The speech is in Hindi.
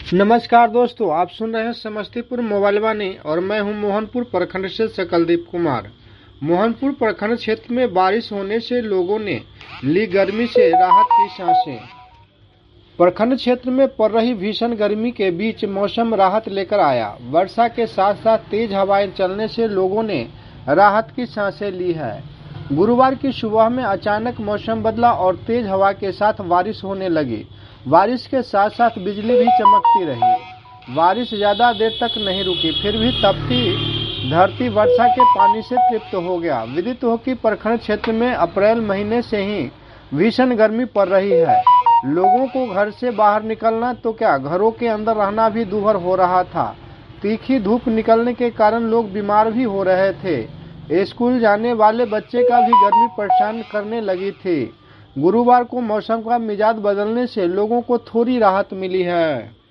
नमस्कार दोस्तों, आप सुन रहे हैं समस्तीपुर मोबाइल वाणी और मैं हूं मोहनपुर प्रखंड से सकलदीप कुमार। मोहनपुर प्रखंड क्षेत्र में बारिश होने से लोगों ने ली गर्मी से राहत की सांसें। प्रखंड क्षेत्र में पड़ रही भीषण गर्मी के बीच मौसम राहत लेकर आया। वर्षा के साथ साथ तेज हवाएं चलने से लोगों ने राहत की सांसें ली है। गुरुवार की सुबह में अचानक मौसम बदला और तेज हवा के साथ बारिश होने लगी। बारिश के साथ साथ बिजली भी चमकती रही। बारिश ज्यादा देर तक नहीं रुकी, फिर भी तपती धरती वर्षा के पानी से तृप्त हो गया। विदित हो कि प्रखंड क्षेत्र में अप्रैल महीने से ही भीषण गर्मी पड़ रही है। लोगों को घर से बाहर निकलना तो क्या, घरों के अंदर रहना भी दूभर हो रहा था। तीखी धूप निकलने के कारण लोग बीमार भी हो रहे थे। स्कूल जाने वाले बच्चे का भी गर्मी परेशान करने लगी थी। गुरुवार को मौसम का मिजाज बदलने से लोगों को थोड़ी राहत मिली है।